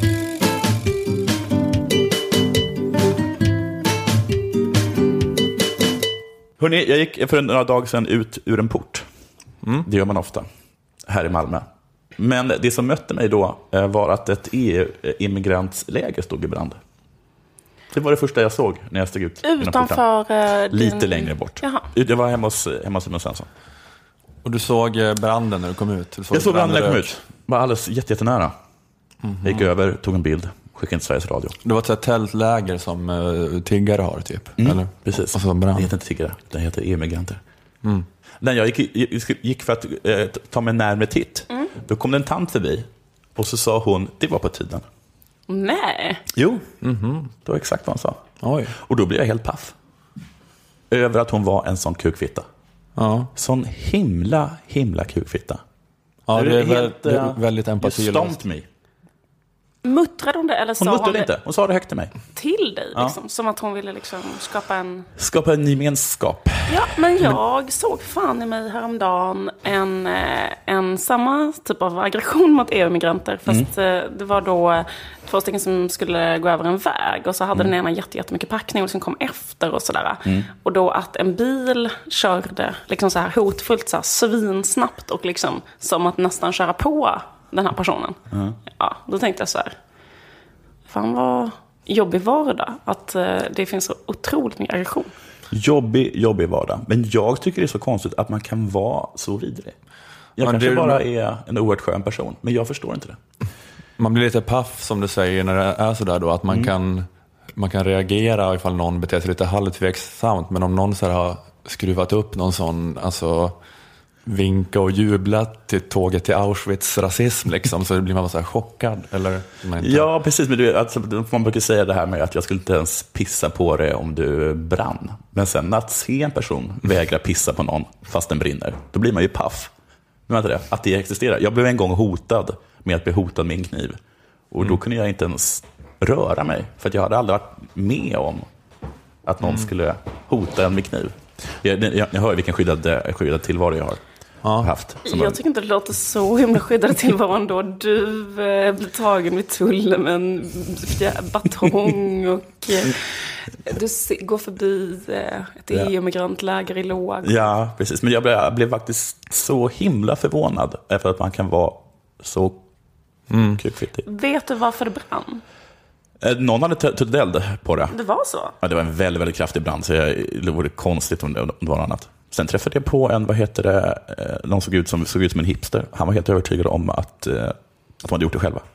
Hörrni, jag gick för några dagar sedan ut ur en port. Mm. Det gör man ofta här i Malmö. Men det som mötte mig då var att ett E U-immigrantsläger stod i brand. Det var det första jag såg när jag stod ut. Utanför din... Lite längre bort. Jaha. Jag var hemma hos, hemma hos Simon Svensson. Och du såg branden när du kom ut? Du såg jag såg branden när jag kom ut. Var alldeles jätte, jättenära. Mm-hmm. Jag gick över, tog en bild, skickade in Sveriges Radio. Det var ett sånt tältläger som uh, tiggare har typ? Mm, eller? Precis. Och så brand. Det heter inte tiggare, det heter E-migranter. Mm. När jag gick, gick för att eh, ta mig närmare titt, mm. då kom det en tant förbi och så sa hon, det var på tiden. Nej. Jo, mm-hmm. Det var exakt vad hon sa. Oj. Och då blev jag helt paff. Över att hon var en sån kukfitta. Ja. Sån himla, himla kukfitta. Ja, det är, det är helt, väl, uh, väldigt empatilöst. Me. Muttrade hon det? Eller hon sa muttrade hon inte, hon sa det högt till mig. Till dig, liksom, ja. Som att hon ville liksom skapa en... Skapa en gemenskap. Ja, men jag såg fan i mig häromdagen en, en samma typ av aggression mot E U-migranter. Fast mm. det var då två stycken som skulle gå över en väg. Och så hade mm. den ena jätte, jättemycket packning och som kom efter och sådär. Mm. Och då att en bil körde liksom så här hotfullt, så här svinsnabbt och liksom som att nästan köra på den här personen. Mm. Ja, då tänkte jag så här, fan vad jobbig vardag att uh, det finns så otroligt mycket aggression. Jobbig, jobbig vardag. Men jag tycker det är så konstigt att man kan vara så vidrig. Jag man kanske blir... bara är en oerhört skön person, men jag förstår inte det. Man blir lite paff som du säger när det är så där då, att man, mm. kan, man kan reagera ifall någon beter sig lite halvtveksamt, men om någon så här har skruvat upp någon sån, alltså vinka och jubla till tåget till Auschwitz rasism liksom, så blir man så här chockad eller man inte... Ja, precis, men du, alltså, man brukar säga det här med att jag skulle inte ens pissa på det om du brann. Men sen att se en person vägra pissa på någon fast den brinner, då blir man ju paff. Men vänta det, att det existerar. Jag blev en gång hotad med att bli hotad med en kniv. Och då kunde jag inte ens röra mig, för att jag hade aldrig varit med om att någon mm. skulle hota en med kniv. Jag, jag, jag hör vilken skyddad, skyddad tillvaro jag har ja. haft. Jag en... tycker inte det låter så himla skyddad tillvaro ändå. Du eh, blir tagen vid tullen med en batong och eh, du se, går förbi eh, ett ja. E U-migrantläger i låg. Ja, precis. Men jag blev, jag blev faktiskt så himla förvånad efter att man kan vara så mm. kukfittig. Vet du varför det brann? Någon hade tagit eld på det. Det var så? Ja, det var en väldigt, väldigt kraftig brand, så jag, det vore konstigt om det, om det var något annat. Sen träffade jag på en, vad heter det, någon såg ut som, såg ut som en hipster. Han var helt övertygad om att, att de hade gjort det själva.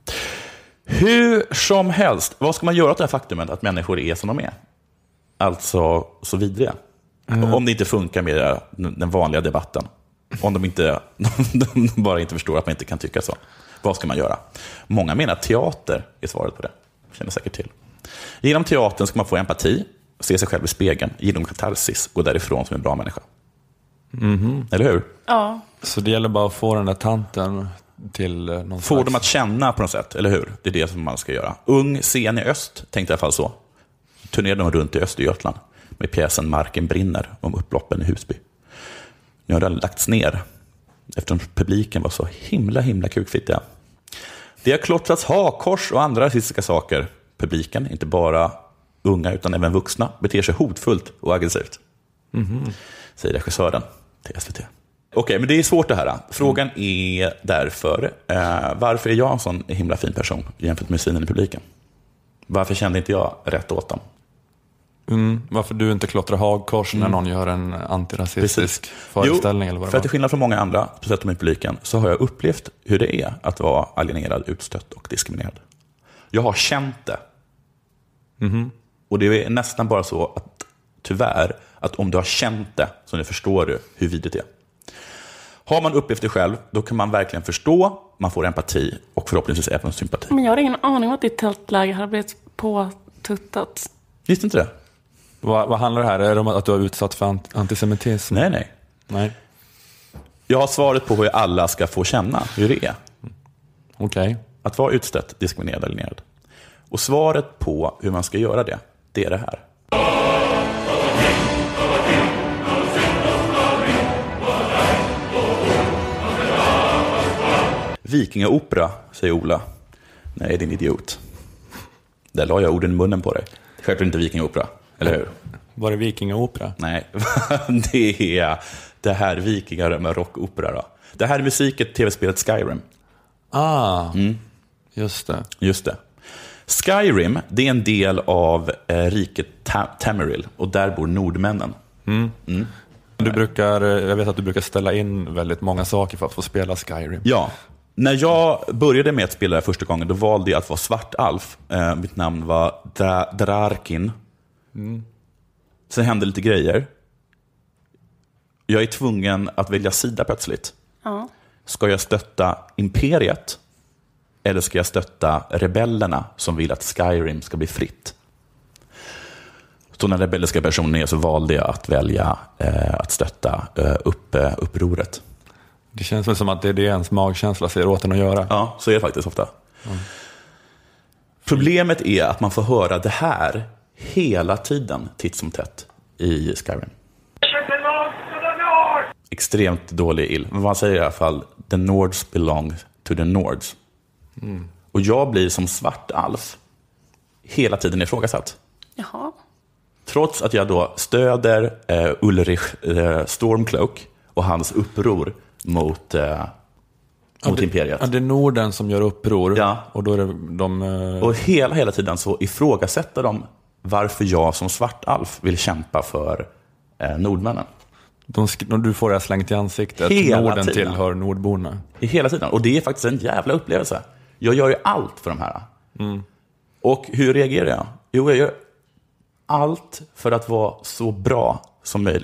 Hur som helst, vad ska man göra åt det här faktumet att människor är som de är? Alltså så vidriga. Mm. Om det inte funkar med den vanliga debatten. Om de, inte, de bara inte förstår att man inte kan tycka så. Vad ska man göra? Många menar att teater är svaret på det. Känner säkert till. Genom teatern ska man få empati, se sig själv i spegeln, genom katarsis, gå därifrån som en bra människa. Mm-hmm. Eller hur? Ja. Så det gäller bara att få den där tanten till någon Få slags... dem att känna på något sätt, eller hur? Det är det som man ska göra. Ung scen i öst, tänkte jag i alla fall så. Turnerade de runt i Östergötland med pjäsen Marken brinner om upploppen i Husby. Nu har den lagts ner eftersom publiken var så himla, himla kukfittiga. Det har klottrats hakkors och andra rasistiska saker. Publiken, inte bara unga utan även vuxna, beter sig hotfullt och aggressivt. Mm-hmm. Säger regissören till S V T. Okej, okay, men det är svårt det här. Frågan mm. är därför, eh, varför är jag en sån himla fin person jämfört med synen i publiken? Varför kände inte jag rätt åt dem? Mm, varför du inte klottrar hagkors mm. när någon gör en antirasistisk Precis. föreställning? Jo, eller vad det för att till skillnad från många andra, speciellt i publiken, så har jag upplevt hur det är att vara alienerad, utstött och diskriminerad. Jag har känt det. Mm-hmm. Och det är nästan bara så att, tyvärr, att om du har känt det så nu förstår du hur vidrigt det är. Har man upplevt det själv, då kan man verkligen förstå, man får empati och förhoppningsvis även sympati. Men jag har ingen aning om att ditt tältläge har blivit påtuttat. Visste inte det? Vad, vad handlar det här? Är det om att du har utsatt för antisemitism? Nej, nej. nej. Jag har svaret på hur alla ska få känna hur det är. Okej. Okay. Att vara utstött, diskriminerad eller nerad. Och svaret på hur man ska göra det, det är det här. Vikingaopera, säger Ola. Nej, din idiot. Där la jag orden i munnen på dig. Självklart inte vikingaopera, eller hur? Var det vikingaopera? Nej, det är det här vikingar med rockopera då. Det här är musiket, tv-spelet Skyrim. Ah, mm. just det. Just det. Skyrim, det är en del av eh, riket Ta- Tamriel och där bor nordmännen. Mm. Mm. Du brukar, jag vet att du brukar ställa in väldigt många saker för att få spela Skyrim. Ja. När jag började med att spela första gången, då valde jag att vara svartalf. Eh, mitt namn var Dra- Drarkin. Mm. Sen hände lite grejer. Jag är tvungen att välja sida plötsligt. Ja. Ska jag stötta imperiet? Eller ska jag stötta rebellerna som vill att Skyrim ska bli fritt? Så när rebelliska personen är så valde jag att välja eh, att stötta eh, upp, eh, upproret. Det känns väl som att det är det ens magkänsla säger åt en att göra. Ja, så är det faktiskt ofta. Mm. Problemet är att man får höra det här hela tiden, titt som tätt, i Skyrim. Extremt dålig ill. Men man säger i alla fall, the Nords belong to the Nords. Mm. Och jag blir som svart alf hela tiden ifrågasatt. Jaha. Trots att jag då stöder eh, Ulrich eh, Stormcloak och hans uppror mot, eh, mot det, imperiet. Ja, det är Norden som gör uppror. Ja. Och då är det de... Eh... Och hela, hela tiden så ifrågasätter de varför jag som svart alf vill kämpa för eh, nordmännen. De sk- du får det slängt i ansiktet. Hela Norden tiden. tillhör nordborna. Hela tiden. Och det är faktiskt en jävla upplevelse. Jag gör ju allt för de här. Mm. Och hur reagerar jag? Jo, jag gör allt för att vara så bra som möjligt.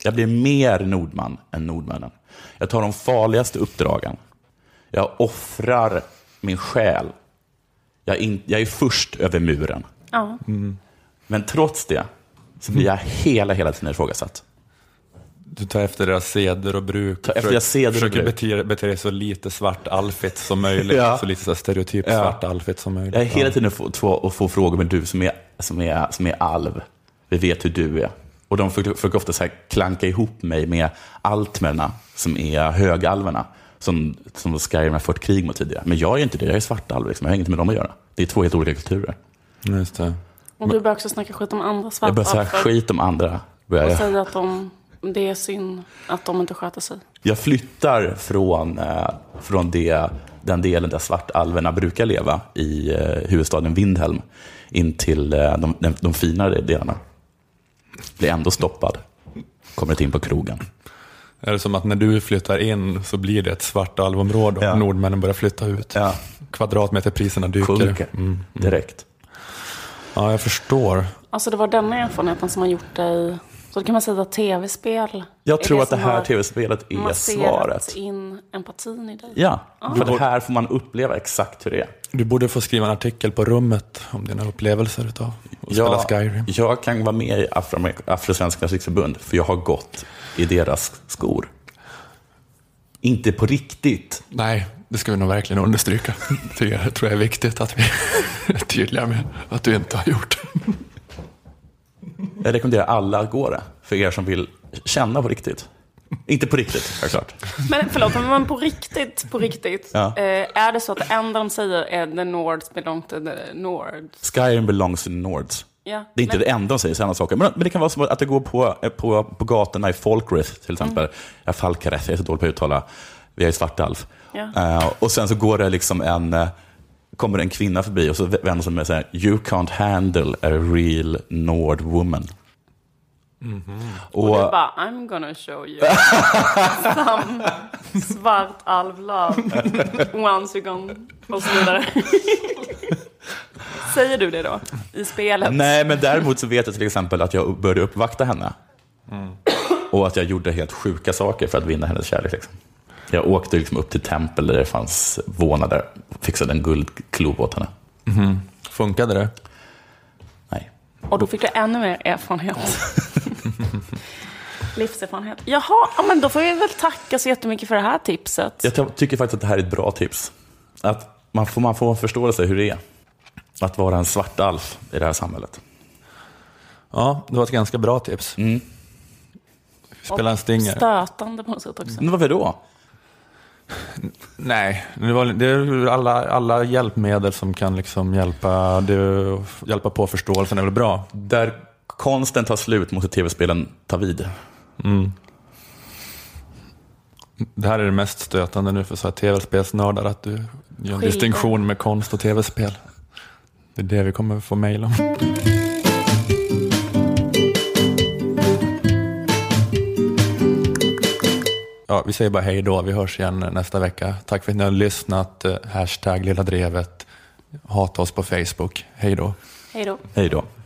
Jag blir mer Nordman än Nordmännen. Jag tar de farligaste uppdragen. Jag offrar min själ. Jag är, in, jag är först över muren. Ja. Mm. Men trots det så blir jag hela, hela tiden ifrågasatt. Du tar efter deras seder och bruk. Tar efter deras seder och försöker bruk. bete, bete dig så lite svart alfigt som möjligt. Ja. Så lite så stereotyp Ja. svart alfigt som möjligt. Jag är hela tiden att få, att få frågor med du som är, som, är, som är alv. Vi vet hur du är. Och de försöker ofta så här klanka ihop mig med altmerna som är högalverna. Som, som Skyrim har fört krig mot tidigare. Men jag är inte det, jag är svartalv. Liksom. Jag har inget med dem att göra. Det är två helt olika kulturer. Just det. Och du börjar också snacka skit om andra svarta. Jag börjar säga skit om andra. Och säga att de, det är synd att de inte sköter sig. Jag flyttar från, eh, från det, den delen där svartalverna brukar leva i eh, huvudstaden Vindhelm in till eh, de, de, de finare delarna. Blir ändå stoppad. Kommer inte in på krogen. Är det som att när du flyttar in så blir det ett svart alvområde och Ja. nordmännen börjar flytta ut? Ja. Kvadratmeterpriserna dyker. Sjunker. Mm. Direkt. Ja, jag förstår. Alltså det var denna erfarenheten som har gjort dig... Så kan man säga att tv-spel... Jag är tror det att det som här har tv-spelet är masserat svaret. in empatin i dig. Ja, Ah. för det här får man uppleva exakt hur det är. Du borde få skriva en artikel på rummet om dina upplevelser utav att spela Skyrim. Jag kan vara med i Afro- Afrosvenskarnas riksförbund för jag har gått i deras skor. Inte på riktigt. Nej, det ska vi nog verkligen understryka. Det tror jag är viktigt att vi är tydliga med att du inte har gjort. Jag rekommenderar alla att gå det. För er som vill känna på riktigt. Inte på riktigt, självklart. Men förlåt, men på riktigt, på riktigt. Ja. Eh, är det så att det enda de säger är the Nords belong to the Nords? Skyrim belongs to the Nords. Ja, Det är inte men- det enda de säger, sådana saker. Men, men det kan vara som att det går på, på, på gatorna i Folkrith till exempel. Mm. Ja, Falkareth, jag är så dålig på att uttala. Vi är i Svartalf. Ja. Uh, och sen så går det liksom en... Uh, kommer en kvinna förbi och så vänder sig med och säger You can't handle a real Nord woman. Mm-hmm. Och, och du bara, I'm gonna show you some svart alvlove once you're gone och så vidare. Säger du det då i spelet? Nej, men däremot så vet jag till exempel att jag började uppvakta henne. Mm. Och att jag gjorde helt sjuka saker för att vinna hennes kärlek. Liksom. Jag åkte liksom upp till tempel där det fanns vånader och fixade en guldklo åt henne. Mm-hmm. Funkade det? Nej. Och då fick du ännu mer erfarenhet. Livserfarenhet. Jaha, ja, men då får vi väl tacka så jättemycket för det här tipset. Jag t- tycker faktiskt att det här är ett bra tips. Att man får, man får förståelse hur det är att vara en svart alf i det här samhället. Ja, det var ett ganska bra tips. Mm. Spela en stinger. Stötande på något sätt också. Men varför då? Nej, det, var, det är alla, alla hjälpmedel som kan liksom hjälpa, det, hjälpa på förståelsen är väl bra. Där konsten tar slut måste tv-spelen ta vid. Mm. Det här är det mest stötande nu för så här tv-spelsnördar, att du gör en Skiljer. distinktion med konst och tv-spel. Det är det vi kommer få mejl om. Ja, vi säger bara hej då. Vi hörs igen nästa vecka. Tack för att ni har lyssnat. Hashtag Lilla Drevet. Hata oss på Facebook. Hej då. Hej då. Hej då.